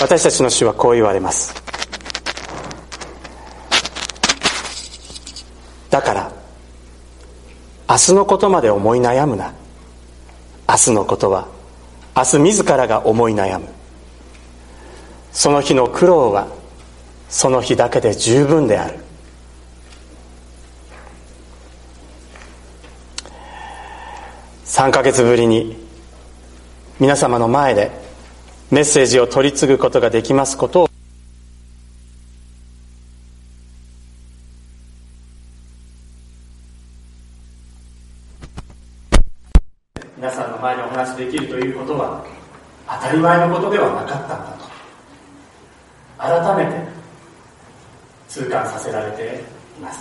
私たちの主はこう言われます。だから明日のことまで思い悩むな。明日のことは明日自らが思い悩む。その日の苦労はその日だけで十分である。3ヶ月ぶりに皆様の前でメッセージを取り次ぐことができますことを皆さんの前にお話しできるということは当たり前のことではなかったんだと改めて痛感させられています。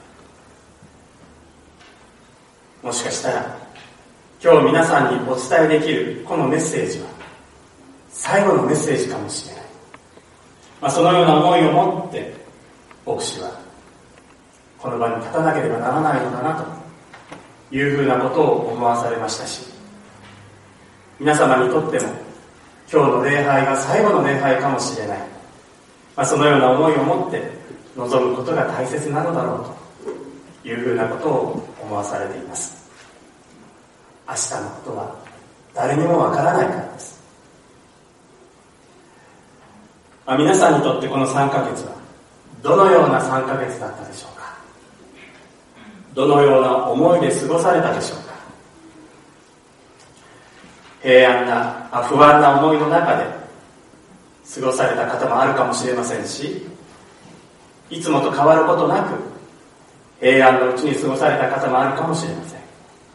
もしかしたら今日皆さんにお伝えできるこのメッセージは最後のメッセージかもしれない、そのような思いを持って牧師はこの場に立たなければならないのだなというふうなことを思わされましたし、皆様にとっても今日の礼拝が最後の礼拝かもしれない、そのような思いを持って臨むことが大切なのだろうというふうなことを思わされています。明日のことは誰にもわからないからです。皆さんにとってこの3ヶ月はどのような3ヶ月だったでしょうか。どのような思いで過ごされたでしょうか。平安な不安な思いの中で過ごされた方もあるかもしれませんし、いつもと変わることなく平安のうちに過ごされた方もあるかもしれません。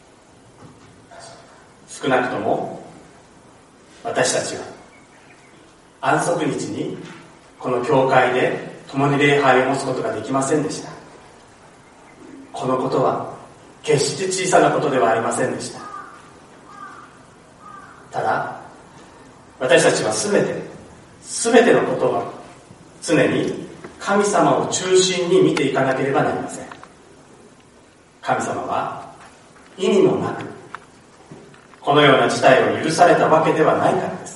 少なくとも私たちは安息日にこの教会で共に礼拝を持つことができませんでした。このことは決して小さなことではありませんでした。ただ私たちは全てのことは常に神様を中心に見ていかなければなりません。神様は意味もなくこのような事態を許されたわけではないからです。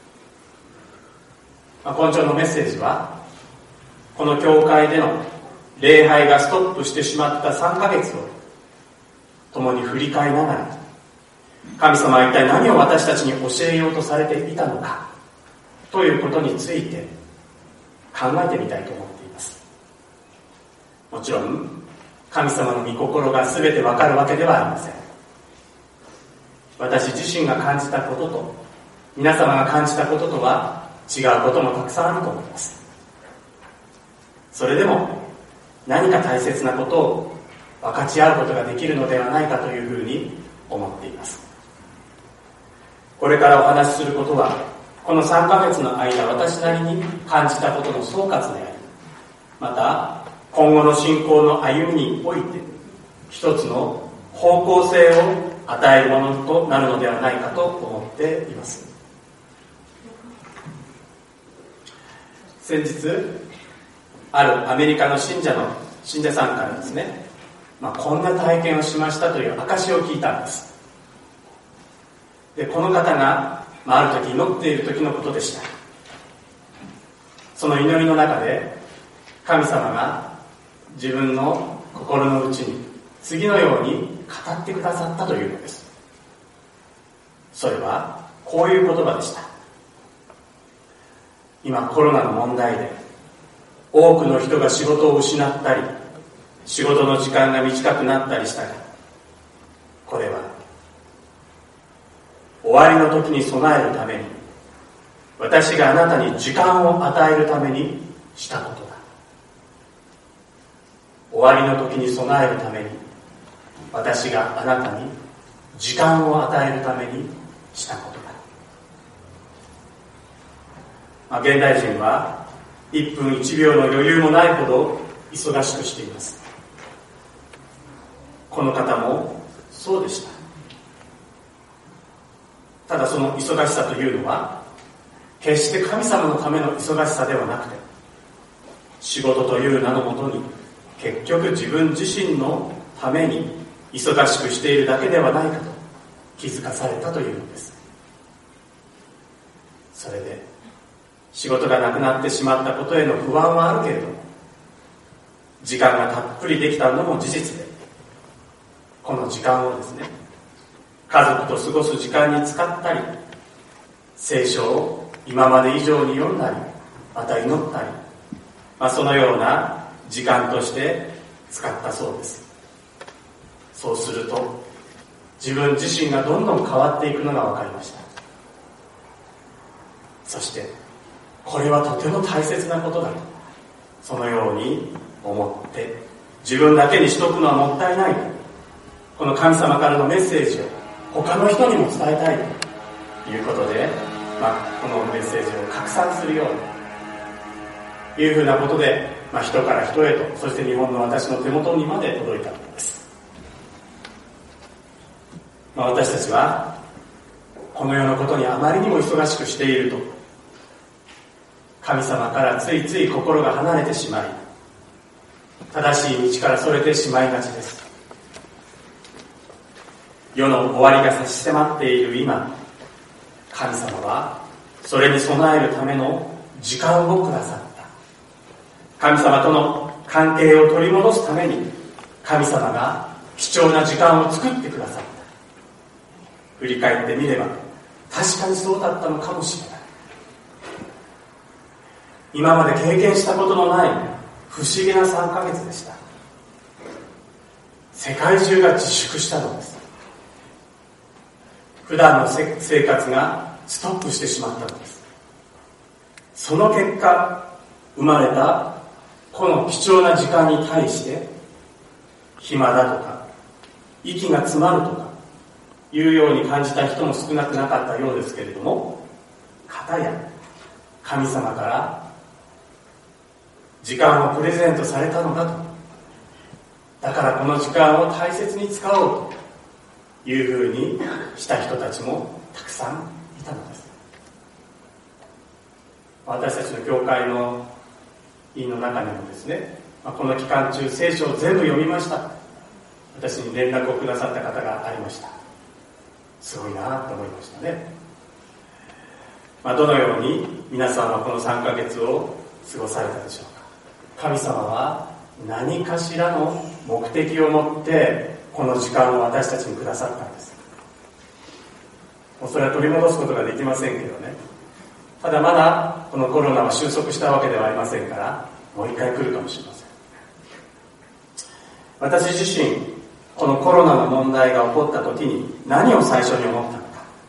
今朝のメッセージはこの教会での礼拝がストップしてしまった3ヶ月を共に振り返りながら、神様は一体何を私たちに教えようとされていたのかということについて考えてみたいと思っています。もちろん神様の御心が全てわかるわけではありません。私自身が感じたことと皆様が感じたこととは違うこともたくさんあると思います。それでも何か大切なことを分かち合うことができるのではないかというふうに思っています。これからお話しすることはこの3ヶ月の間私なりに感じたことの総括であり、また今後の信仰の歩みにおいて一つの方向性を与えるものとなるのではないかと思っています。先日あるアメリカの信者さんからですね、こんな体験をしましたという証を聞いたんです。でこの方が、ある時祈っている時のことでした。その祈りの中で神様が自分の心の内に次のように語ってくださったというのです。それはこういう言葉でした。今コロナの問題で多くの人が仕事を失ったり仕事の時間が短くなったりしたが、これは終わりの時に備えるために私があなたに時間を与えるためにしたことだ。終わりの時に備えるために私があなたに時間を与えるためにしたことだ。現代人は1分1秒の余裕もないほど忙しくしています。この方もそうでした。ただその忙しさというのは決して神様のための忙しさではなくて、仕事という名のもとに結局自分自身のために忙しくしているだけではないかと気づかされたというのです。それで仕事がなくなってしまったことへの不安はあるけれども、時間がたっぷりできたのも事実で、この時間をですね、家族と過ごす時間に使ったり、聖書を今まで以上に読んだり、また祈ったり、そのような時間として使ったそうです。そうすると自分自身がどんどん変わっていくのが分かりました。そしてこれはとても大切なことだと、そのように思って自分だけにしとくのはもったいないと、この神様からのメッセージを他の人にも伝えたいということで、このメッセージを拡散するようにというふうなことで、人から人へと、そして日本の私の手元にまで届いたのです。私たちはこの世のことにあまりにも忙しくしていると、神様からついつい心が離れてしまい、正しい道からそれてしまいがちです。世の終わりが差し迫っている今、神様はそれに備えるための時間をくださった。神様との関係を取り戻すために、神様が貴重な時間を作ってくださった。振り返ってみれば確かにそうだったのかもしれない。今まで経験したことのない不思議な3ヶ月でした。世界中が自粛したのです。普段の生活がストップしてしまったのです。その結果生まれたこの貴重な時間に対して、暇だとか息が詰まるとかいうように感じた人も少なくなかったようですけれども、片や神様から時間をプレゼントされたのだと、だからこの時間を大切に使おうというふうにした人たちもたくさんいたのです。私たちの教会の委員の中にもですね、この期間中聖書を全部読みました、私に連絡をくださった方がありました。すごいなと思いましたね。どのように皆さんはこの3ヶ月を過ごされたでしょうか。神様は何かしらの目的を持ってこの時間を私たちにくださったんです。もうそれは取り戻すことができませんけどね。ただまだこのコロナは収束したわけではありませんから、もう一回来るかもしれません。私自身このコロナの問題が起こった時に何を最初に思ったのか、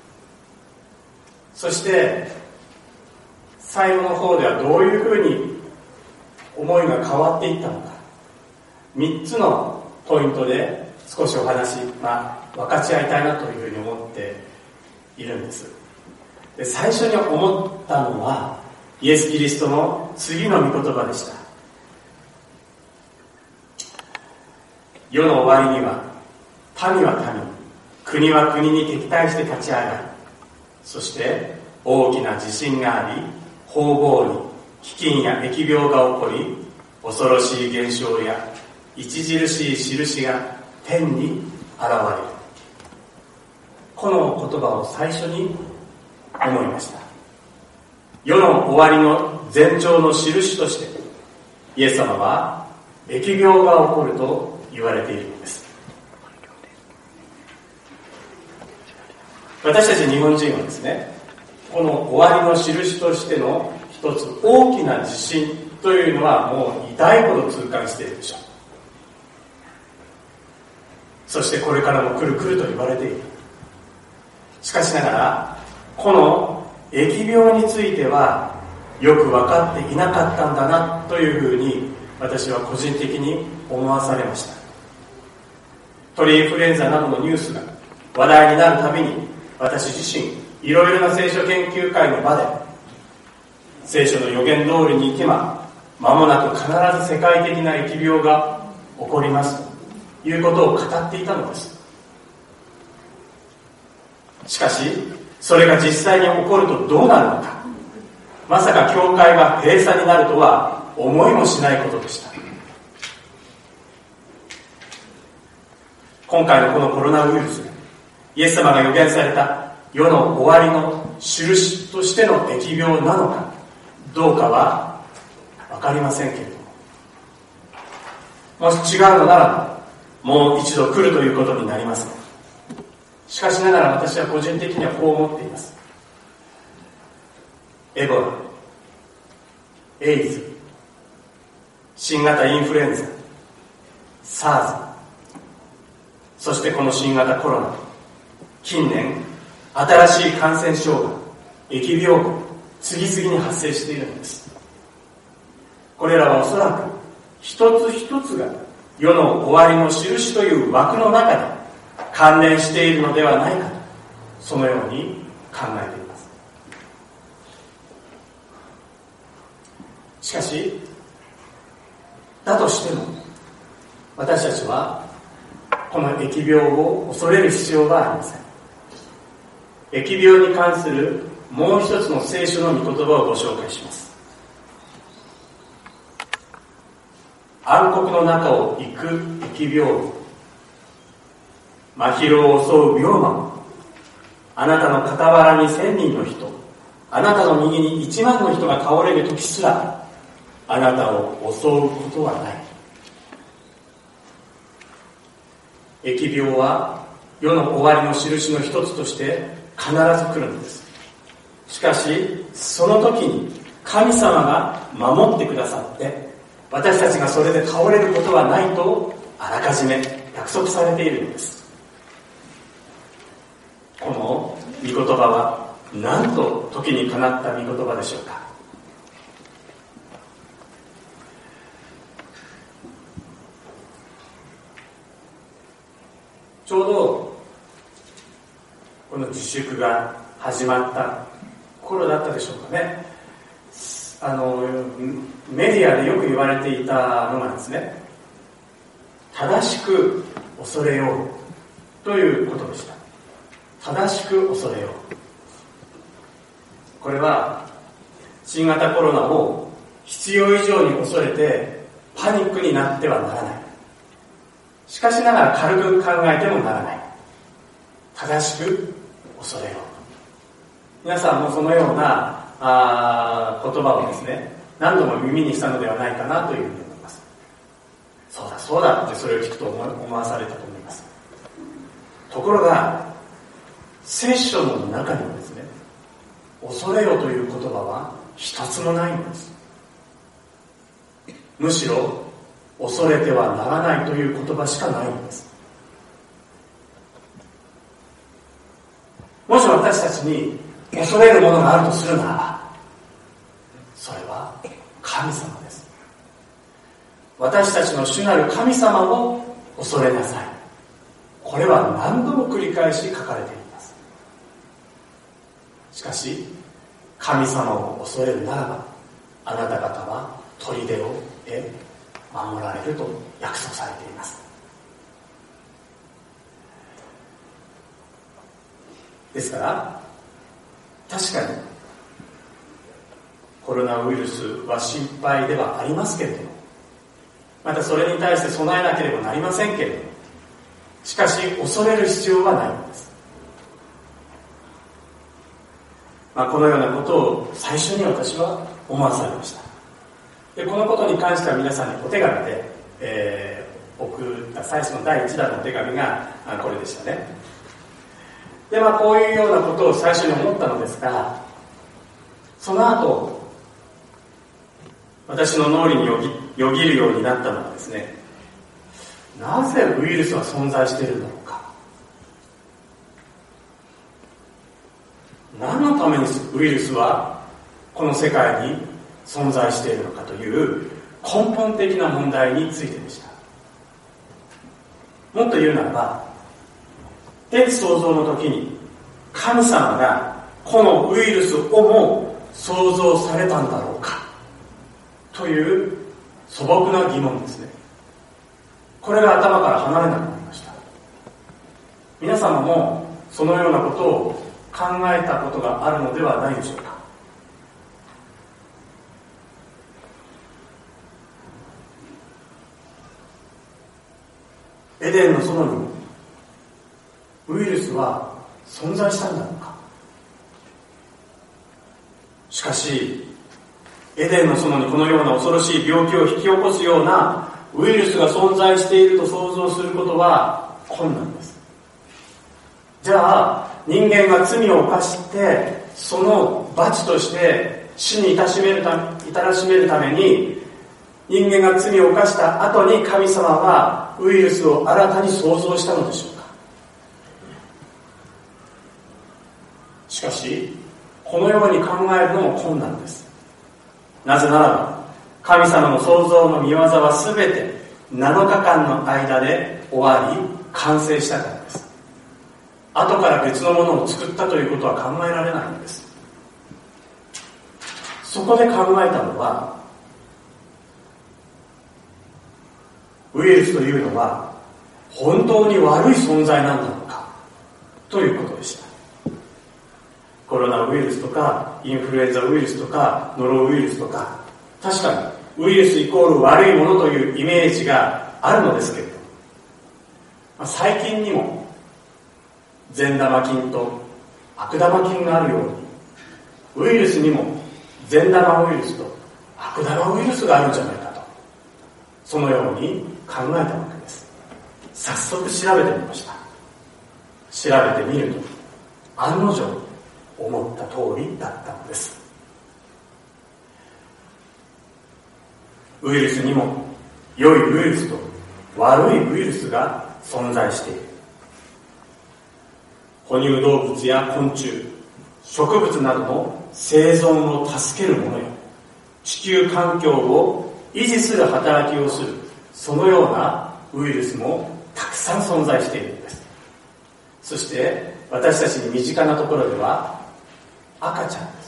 そして最後の方ではどういうふうに思いが変わっていったのか、3つのポイントで少しお話、分かち合いたいなというふうに思っているんです。で、最初に思ったのはイエス・キリストの次の御言葉でした。世の終わりには民は民、国は国に敵対して立ち上がり、そして大きな地震があり、方々に飢饉や疫病が起こり、恐ろしい現象や著しい印が天に現れる。この言葉を最初に思いました。世の終わりの前兆の印としてイエス様は疫病が起こると言われているのです。私たち日本人はですね、この終わりの印としての一つ大きな地震というのはもう痛いほど痛感しているでしょう。そしてこれからも来る来ると言われている。しかしながらこの疫病についてはよく分かっていなかったんだなというふうに私は個人的に思わされました。鳥インフルエンザなどのニュースが話題になるたびに、私自身いろいろな聖書研究会の場で聖書の予言通りに行けば間もなく必ず世界的な疫病が起こりますということを語っていたのです。しかしそれが実際に起こるとどうなるのか、まさか教会が閉鎖になるとは思いもしないことでした。今回のこのコロナウイルス、イエス様が予言された世の終わりの印としての疫病なのか、 どうかは分かりませんけれども、もし違うのならばもう一度来るということになります。しかしながら私は個人的にはこう思っています。エボラ、エイズ、新型インフルエンザ、SARS、そしてこの新型コロナ、近年新しい感染症が疫病が次々に発生しているのです。これらはおそらく一つ一つが世の終わりの印という枠の中で関連しているのではないかと、そのように考えています。しかしだとしても私たちはこの疫病を恐れる必要はありません。疫病に関するもう一つの聖書の御言葉をご紹介します。暗黒の中を行く疫病、真昼を襲う病魔、あなたの傍らに1000人の人、あなたの右に1万の人が倒れる時すらあなたを襲うことはない。疫病は世の終わりの印の一つとして必ず来るのです。しかしその時に神様が守ってくださって、私たちがそれで倒れることはないとあらかじめ約束されているのです。この御言葉は何と時にかなった御言葉でしょうか。ちょうどこの自粛が始まった頃だったでしょうかね。メディアでよく言われていたのがですね、正しく恐れようということでした。正しく恐れよう。これは新型コロナを必要以上に恐れてパニックになってはならない。しかしながら軽く考えてもならない。正しく恐れよう。皆さんもそのような言葉をですね、何度も耳にしたのではないかなというふうに思います。そうだそうだってそれを聞くと思わされたと思います。ところが聖書の中にはですね、恐れよという言葉は一つもないのです。むしろ恐れてはならないという言葉しかないのです。もし私たちに恐れるものがあるとするならば、それは神様です。私たちの主なる神様を恐れなさい。これは何度も繰り返し書かれています。しかし神様を恐れるならば、あなた方は砦を守られると約束されています。ですから確かにコロナウイルスは心配ではありますけれども、またそれに対して備えなければなりませんけれども、しかし恐れる必要はないのです。このようなことを最初に私は思わされました。でこのことに関しては皆さんにお手紙で、送った最初の第1弾のお手紙がこれでしたね。でこういうようなことを最初に思ったのですが、その後私の脳裏によぎるようになったのはですね、なぜウイルスは存在しているのか、何のためにウイルスはこの世界に存在しているのかという根本的な問題についてでした。もっと言うならば、天地創造の時に神様がこのウイルスをも創造されたんだろうかという素朴な疑問ですね。これが頭から離れなくなりました。皆様もそのようなことを考えたことがあるのではないでしょうか。エデンの園にウイルスは存在したんだろうか。しかしエデンの園にこのような恐ろしい病気を引き起こすようなウイルスが存在していると想像することは困難です。じゃあ人間が罪を犯してその罰として死に至らしめるために人間が罪を犯した後に神様はウイルスを新たに創造したのでしょうか。しかしこのように考えるのも困難です。なぜならば神様の創造の御業はすべて7日間の間で終わり完成したからです。後から別のものを作ったということは考えられないんです。そこで考えたのは、ウイルスというのは本当に悪い存在なんだろうかということでした。コロナウイルスとかインフルエンザウイルスとかノロウイルスとか、確かにウイルスイコール悪いものというイメージがあるのですけれど、最近にも善玉菌と悪玉菌があるように、ウイルスにも善玉ウイルスと悪玉ウイルスがあるんじゃないかと、そのように考えたわけです。早速調べてみました。調べてみると案の定思った通りだったのです。ウイルスにも良いウイルスと悪いウイルスが存在している。哺乳動物や昆虫、植物などの生存を助けるものや地球環境を維持する働きをする、そのようなウイルスもたくさん存在しているのです。そして私たちに身近なところでは赤ちゃんです。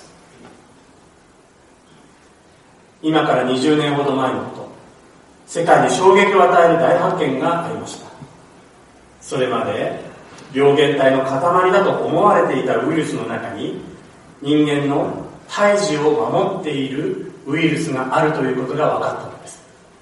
今から20年ほど前のこと、世界に衝撃を与える大発見がありました。それまで病原体の塊だと思われていたウイルスの中に、人間の胎児を守っているウイルスがあるということが分かったのです。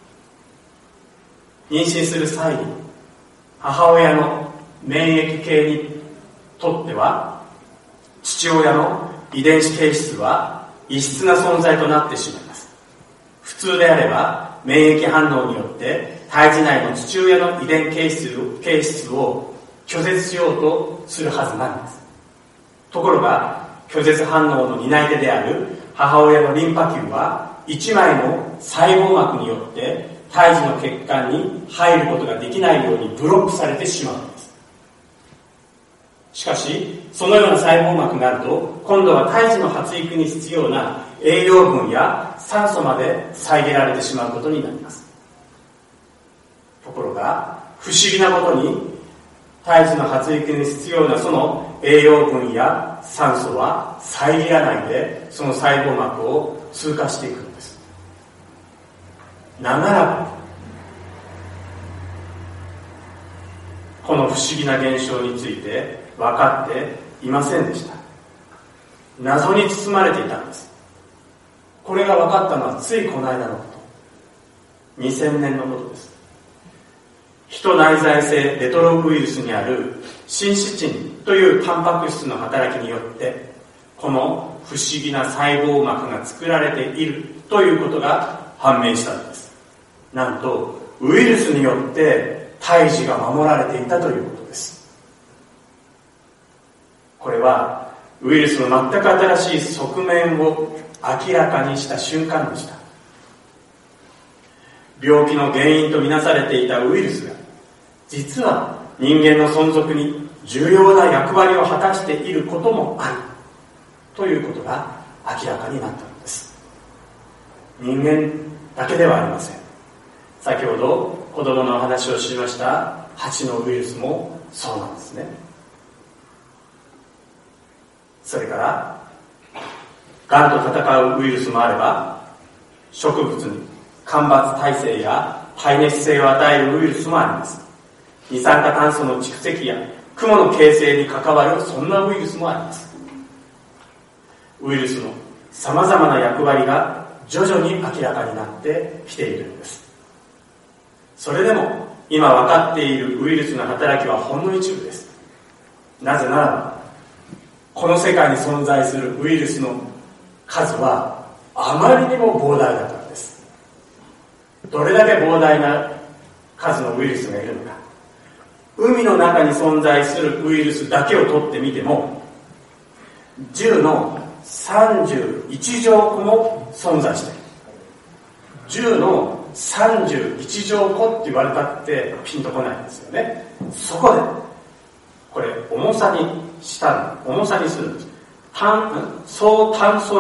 妊娠する際に母親の免疫系にとっては父親の遺伝子形質は異質な存在となってしまいます。普通であれば免疫反応によって胎児内の父親の遺伝形質を拒絶しようとするはずなんです。ところが拒絶反応の担い手である母親のリンパ球は一枚の細胞膜によって胎児の血管に入ることができないようにブロックされてしまうのです。しかしそのような細胞膜があると、今度は胎児の発育に必要な栄養分や酸素まで遮られてしまうことになります。ところが不思議なことに、胎児の発育に必要なその栄養分や酸素は遮らないでその細胞膜を通過していくのです。長らくこの不思議な現象について分かっていませんでした。謎に包まれていたんです。これが分かったのはついこの間のこと、2000年のことです。人内在性レトロウイルスにあるシンシチンというタンパク質の働きによってこの不思議な細胞膜が作られているということが判明したのです。なんとウイルスによって胎児が守られていたということです。これはウイルスの全く新しい側面を明らかにした瞬間でした。病気の原因とみなされていたウイルスが実は人間の存続に重要な役割を果たしていることもあるということが明らかになったのです。人間だけではありません。先ほど子供の話をしました蜂のウイルスもそうなんですね。それからがんと戦うウイルスもあれば、植物に干ばつ耐性や耐熱性を与えるウイルスもあります。二酸化炭素の蓄積や雲の形成に関わるそんなウイルスもあります。ウイルスのさまざまな役割が徐々に明らかになってきているのです。それでも今分かっているウイルスの働きはほんの一部です。なぜならばこの世界に存在するウイルスの数はあまりにも膨大だったんです。どれだけ膨大な数のウイルスがいるのか、海の中に存在するウイルスだけを取ってみても10の31乗個も存在している。10の31乗個って言われたってピンとこないんですよね。そこでこれ重さにするんです。総炭素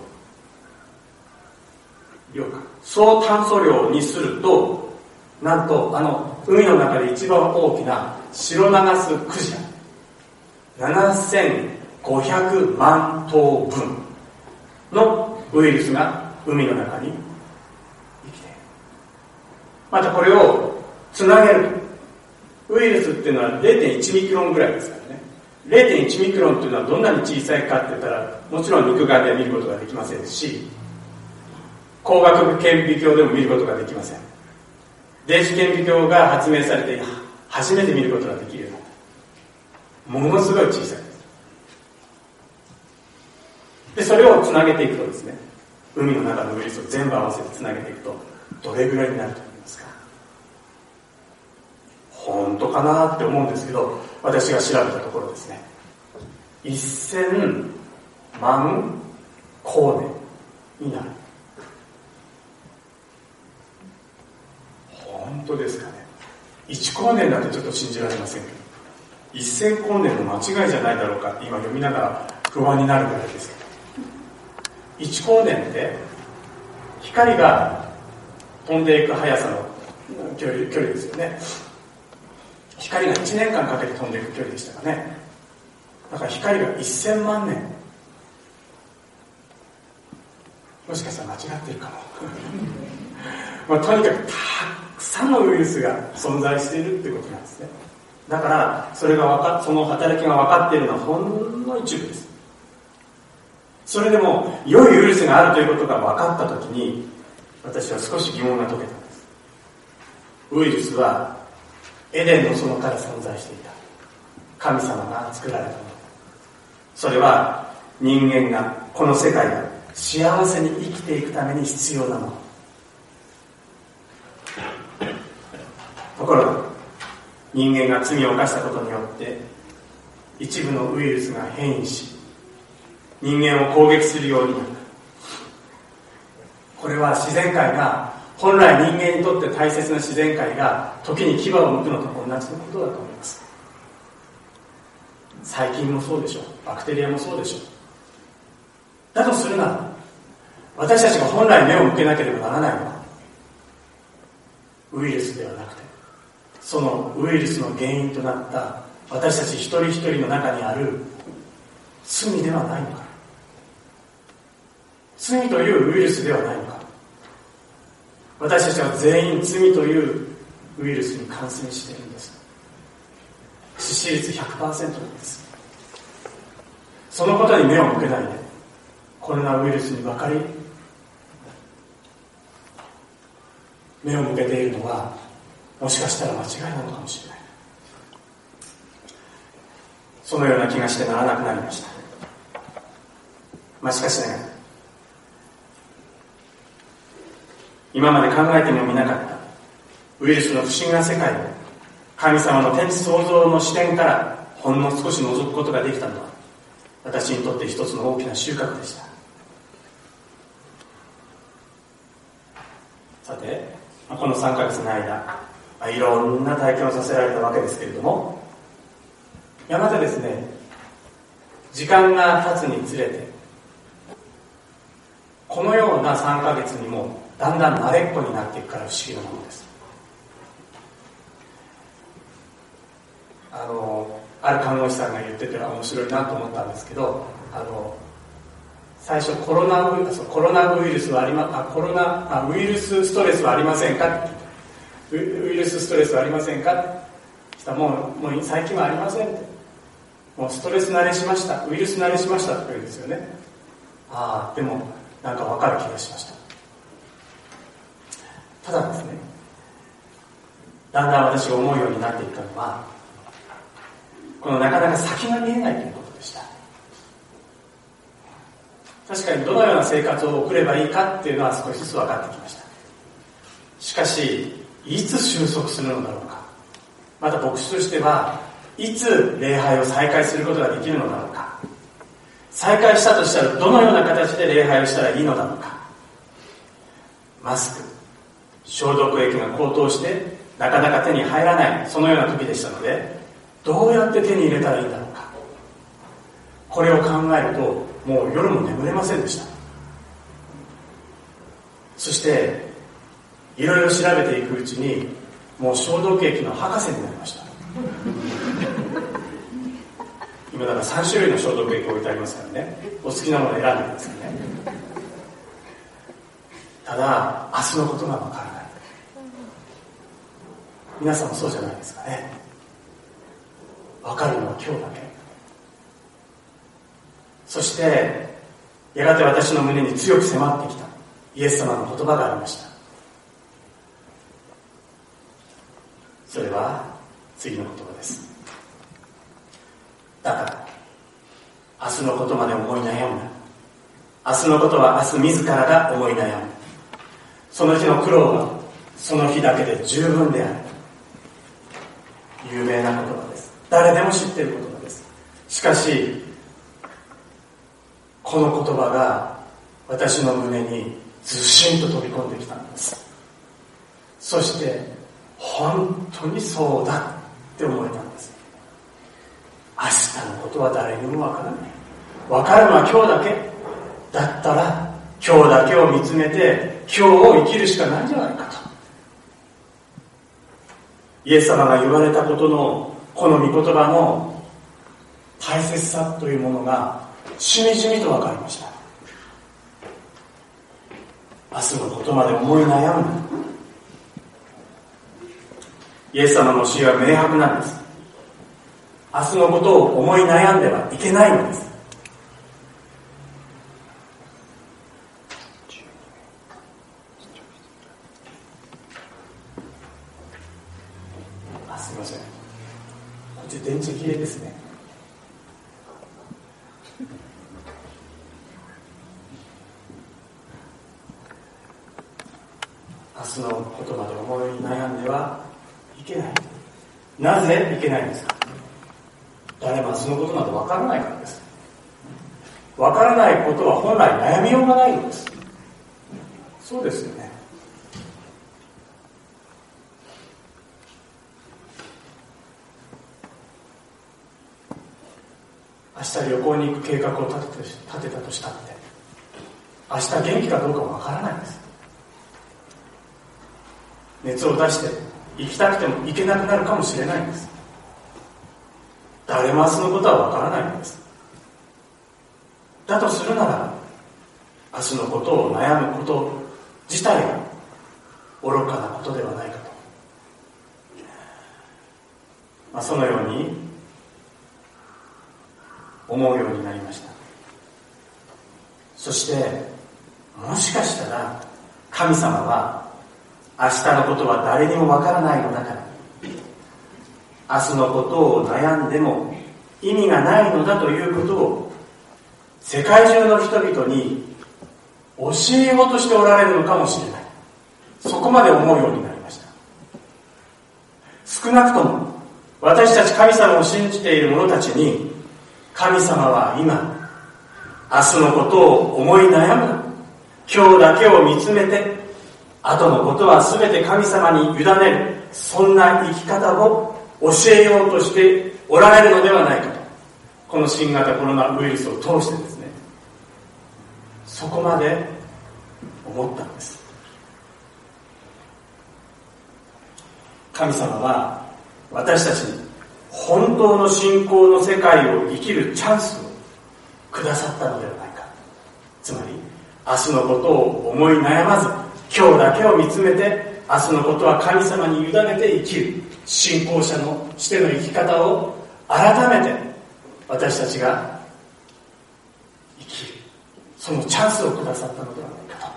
量にすると、なんと海の中で一番大きなシロナガスクジラ7500万頭分のウイルスが海の中に生きている。またこれをつなげると、ウイルスっていうのは 0.1 ミクロンぐらいですからね。0.1 ミクロンっていうのはどんなに小さいかって言ったら、もちろん肉眼で見ることができませんし、光学顕微鏡でも見ることができません。電子顕微鏡が発明されて初めて見ることができるような、ものすごい小さいです。でそれをつなげていくとですね、海の中のウイルスを全部合わせてつなげていくとどれぐらいになると思いますか？本当かなって思うんですけど、私が調べたところですね、1000万光年になる。本当ですかね。1光年だとちょっと信じられませんけど、1000光年の間違いじゃないだろうかって今読みながら不安になるぐらいですけど、1光年って光が飛んでいく速さの距離ですよね。光が1年間かけて飛んでいく距離でしたかね。だから光が1000万年、もしかしたら間違っているかもとにかくたくさんのウイルスが存在しているってことなんですね。だからその働きが分かっているのはほんの一部です。それでも良いウイルスがあるということが分かったときに、私は少し疑問が解けたんです。ウイルスはエデンの園から存在していた。神様が作られたもの。それは人間が、この世界が幸せに生きていくために必要なもの。ところが人間が罪を犯したことによって一部のウイルスが変異し、人間を攻撃するようになった。これは自然界が、本来人間にとって大切な自然界が時に牙を剥くのと同じことだと思います。細菌もそうでしょう。バクテリアもそうでしょう。だとするなら、私たちが本来目を向けなければならないのはウイルスではなくて、そのウイルスの原因となった私たち一人一人の中にある罪ではないのか。罪というウイルスではないのか。私たちは全員罪というウイルスに感染しているんです。致死率 100% なんです。そのことに目を向けないで、コロナウイルスにばかり目を向けているのは、もしかしたら間違いなのかもしれない。そのような気がしてならなくなりました。しかしながら、今まで考えてもみなかったウイルスの不思議な世界を神様の天地創造の視点からほんの少し覗くことができたのは、私にとって一つの大きな収穫でした。さて、この3ヶ月の間、いろんな体験をさせられたわけですけれども、やがてですね、時間が経つにつれて、このような3ヶ月にもだんだん慣れっこになっていくから不思議なものです。ある看護師さんが言ってて面白いなと思ったんですけど、最初コロナウイルスはウイルスストレスはありませんかって聞いて、ウイルスストレスはありませんかってしたら、もう最近はありませんって、もうストレス慣れしました、ウイルス慣れしましたって言うんですよね。でもなんか分かる気がしました。ただですね、だんだん私が思うようになっていったのは、このなかなか先が見えないということでした。 確かにどのような生活を送ればいいかっていうのは少しずつ分かってきました。しかしいつ収束するのだろうか、また牧師としてはいつ礼拝を再開することができるのだろうか、再開したとしたらどのような形で礼拝をしたらいいのだろうか。マスク、消毒液が高騰してなかなか手に入らない、そのような時でしたので、どうやって手に入れたらいいんだろうか。これを考えるともう夜も眠れませんでした。そしていろいろ調べていくうちにもう消毒液の博士になりました今だから3種類の消毒液置いてありますからね、お好きなものを選んでくださいね。ただ明日のことがわからない。皆さんもそうじゃないですかね。わかるのは今日だけ。そしてやがて私の胸に強く迫ってきたイエス様の言葉がありました。それは次の言葉です。だから明日のことまで思い悩むな。明日のことは明日自らが思い悩む。その日の苦労はその日だけで十分である。有名な言葉です。誰でも知っている言葉です。しかしこの言葉が私の胸にずしんと飛び込んできたんです。そして本当にそうだって思えたんです。明日のことは誰にもわからない。わかるのは今日だけだったら、今日だけを見つめて今日を生きるしかないんじゃないかと。イエス様が言われたことのこの御言葉の大切さというものがしみじみと分かりました。明日のことまで思い悩む。イエス様の教えは明白なんです。明日のことを思い悩んではいけないのです。すいません、こっち電池切れですね。明日のことまで思い悩んではいけない。なぜいけないんですか。誰も明日のことなど分からないからです。分からないことは本来悩みようがないのです。そうですよね。明日旅行に行く計画を立てたとしたって明日元気かどうかは分からないんです。熱を出して行きたくても行けなくなるかもしれないんです。誰も明日のことは分からないんです。だとするなら明日のことを悩むこと自体が愚かなことではないかと、そのように思うようになりました。そしてもしかしたら神様は明日のことは誰にもわからないのだから明日のことを悩んでも意味がないのだということを世界中の人々に教えようとしておられるのかもしれない。そこまで思うようになりました。少なくとも私たち神様を信じている者たちに神様は今明日のことを思い悩む、今日だけを見つめて後のことは全て神様に委ねる、そんな生き方を教えようとしておられるのではないかと、この新型コロナウイルスを通してですね、そこまで思ったんです。神様は私たちに本当の信仰の世界を生きるチャンスをくださったのではないか。つまり明日のことを思い悩まず今日だけを見つめて明日のことは神様に委ねて生きる信仰者のしての生き方を改めて私たちが生きる、そのチャンスをくださったのではないかと。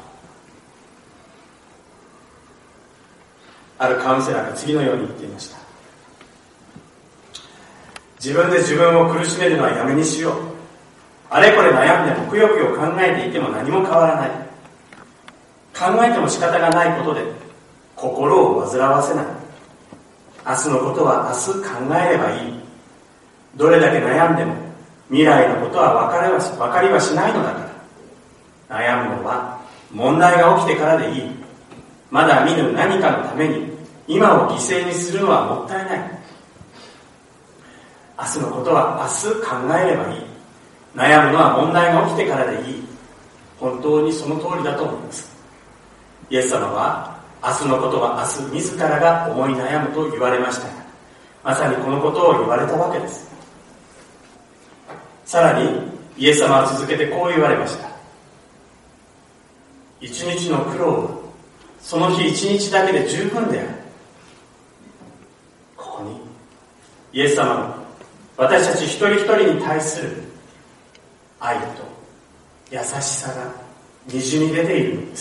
あるカウンセラーが次のように言っていました。自分で自分を苦しめるのはやめにしよう。 あれこれ悩んでもくよくよ考えていても何も変わらない。考えても仕方がないことで心を煩わせない。明日のことは明日考えればいい。どれだけ悩んでも未来のことは分かりはしないのだから。悩むのは問題が起きてからでいい。まだ見ぬ何かのために今を犠牲にするのはもったいない。明日のことは明日考えればいい。悩むのは問題が起きてからでいい。本当にその通りだと思います。イエス様は明日のことは明日自らが思い悩むと言われましたが、まさにこのことを言われたわけです。さらにイエス様は続けてこう言われました。一日の苦労はその日一日だけで十分である。ここにイエス様の私たち一人一人に対する愛と優しさがにじみ出ているのです。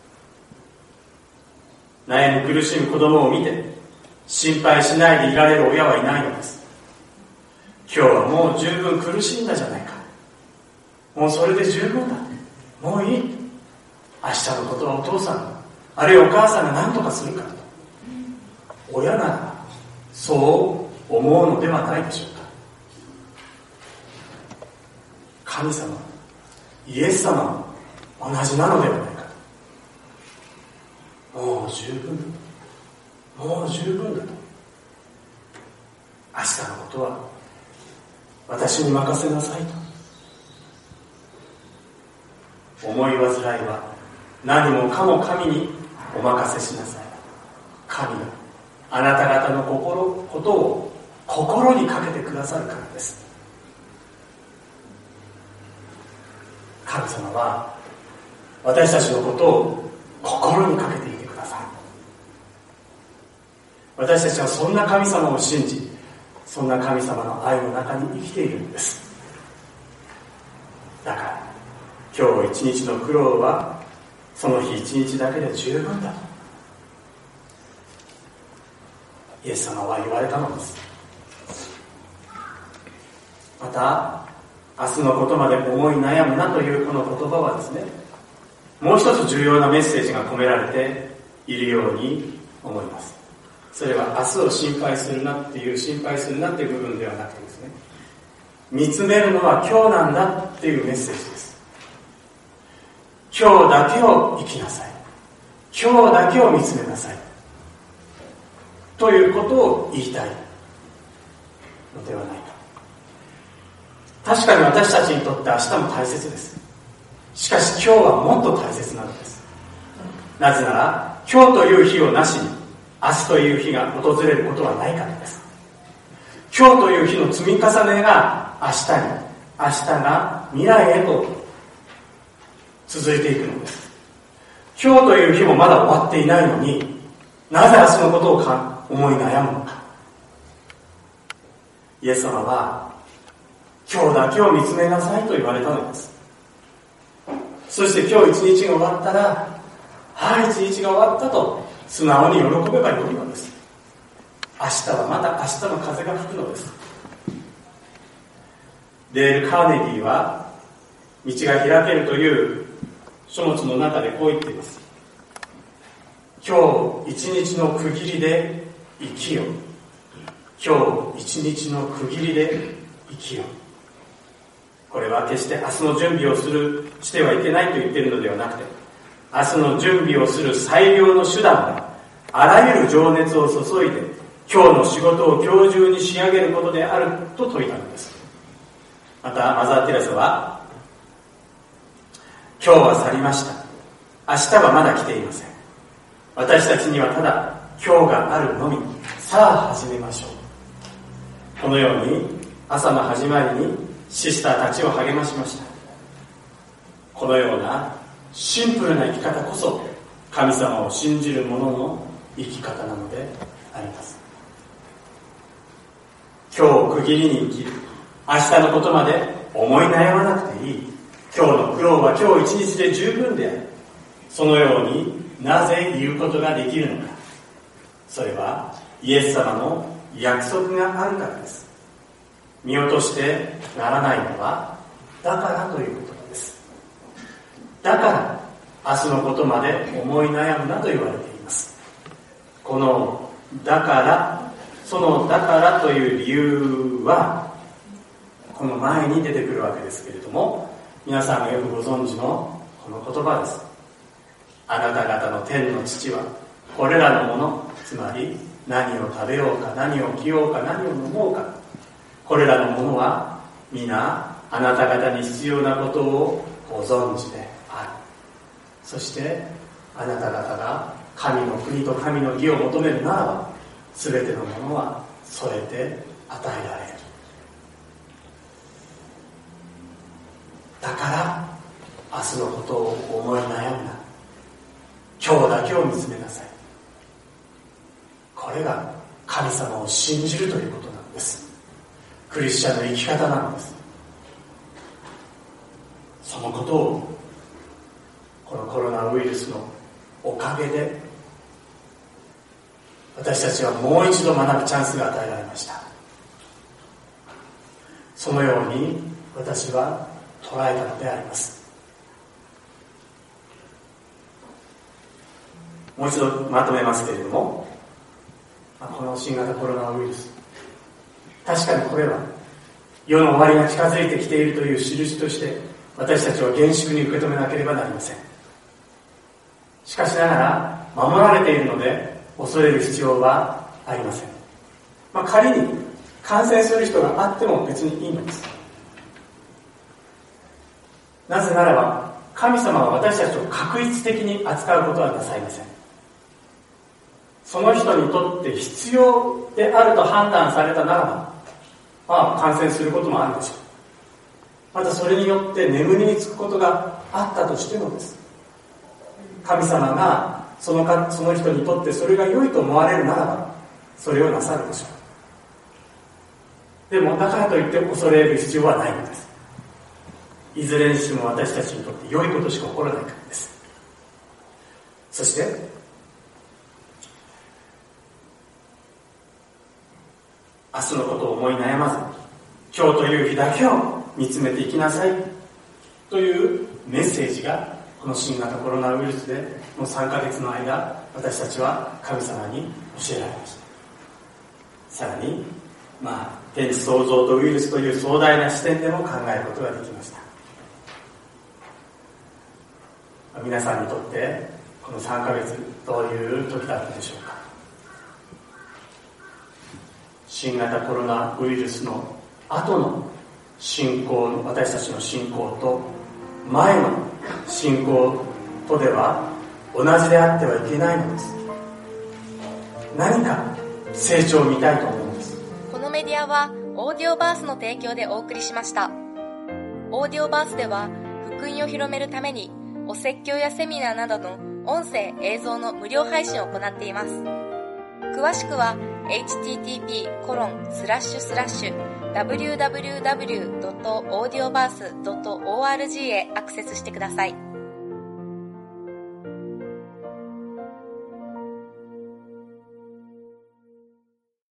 悩み苦しむ子供を見て心配しないでいられる親はいないのです。今日はもう十分苦しんだじゃないか。もうそれで十分だ。もういい。明日のことはお父さんあるいはお母さんが何とかするからと。親ならそう思うのではないでしょうか。神様、イエス様も同じなのではないかと。もう十分だ。もう十分だと。明日のことは私に任せなさいと。思い煩いは何もかも神にお任せしなさい。神があなた方のことを心にかけてくださるからです。神様は私たちのことを心にかけていてください。私たちはそんな神様を信じ、そんな神様の愛の中に生きているんです。だから今日一日の苦労はその日一日だけで十分だとイエス様は言われたのです。また明日のことまで思い悩むなというこの言葉はですね、もう一つ重要なメッセージが込められているように思います。それは明日を心配するなっていう部分ではなくてですね、見つめるのは今日なんだっていうメッセージです。今日だけを生きなさい。今日だけを見つめなさい。ということを言いたいのではないか。確かに私たちにとって明日も大切です。しかし今日はもっと大切なのです。なぜなら今日という日をなしに明日という日が訪れることはないからです。今日という日の積み重ねが明日に、明日が未来へと続いていくのです。今日という日もまだ終わっていないのに、なぜ明日のことを思い悩むのか。イエス様は今日だけを見つめなさいと言われたのです。そして今日一日が終わったら、はい、一日が終わったと素直に喜べばよいのです。明日はまた明日の風が吹くのです。デール・カーネギーは道が開けるという書物の中でこう言っています。今日一日の区切りで生きよ。今日一日の区切りで生きよ。これは決して明日の準備をしてはいけないと言っているのではなくて、明日の準備をする最良の手段があらゆる情熱を注いで今日の仕事を今日中に仕上げることであると説いたのです。またマザー・テレサは、今日は去りました。明日はまだ来ていません。私たちにはただ今日があるのみ。さあ始めましょう。このように朝の始まりにシスターたちを励ましました。このようなシンプルな生き方こそ神様を信じる者の生き方なのであります。今日を区切りに生きる。明日のことまで思い悩まなくていい。今日の苦労は今日一日で十分である。そのようになぜ言うことができるのか。それはイエス様の約束があるからです。見落としてならないのは、 だからという言葉です。だから明日のことまで思い悩むなと言われています。このだから、そのだからという理由はこの前に出てくるわけですけれども、皆さんがよくご存知のこの言葉です。あなた方の天の父はこれらのもの、つまり何を食べようか、何を着ようか、何を飲もうか、これらのものは皆あなた方に必要なことをご存知である。そしてあなた方が神の国と神の義を求めるならば、すべてのものは添えて与えられる。だから明日のことを思い悩むな。今日だけを見つめなさい。これが神様を信じるということなんです。クリスチャンの生き方なんです。そのことをこのコロナウイルスのおかげで私たちはもう一度学ぶチャンスが与えられました。そのように私は捉えたのであります。もう一度まとめますけれども、この新型コロナウイルス、確かにこれは世の終わりが近づいてきているという印として私たちは厳粛に受け止めなければなりません。しかしながら守られているので恐れる必要はありません。仮に感染する人があっても別にいいのです。なぜならば神様は私たちを確一的に扱うことはなさいません。その人にとって必要であると判断されたならば、感染することもあるでしょう。またそれによって眠りにつくことがあったとしてもです。神様がその人にとってそれが良いと思われるならば、それをなさるでしょう。でもだからといって恐れる必要はないのです。いずれにしても私たちにとって良いことしか起こらないからです。そして明日のことを思い悩まず、今日という日だけを見つめていきなさいというメッセージがこの新型コロナウイルスでこの3ヶ月の間、私たちは神様に教えられました。さらに天地創造とウイルスという壮大な視点でも考えることができました。皆さんにとってこの3ヶ月どういう時だったでしょうか。新型コロナウイルスの後の信仰、私たちの信仰と前の信仰とでは同じであってはいけないのです。何か成長を見たいと思うんです。 このメディアはオーディオバースの提供でお送りしました。オーディオバースでは福音を広めるためにお説教やセミナーなどの音声映像の無料配信を行っています。詳しくはhttp://www.audioverse.org へアクセスしてください。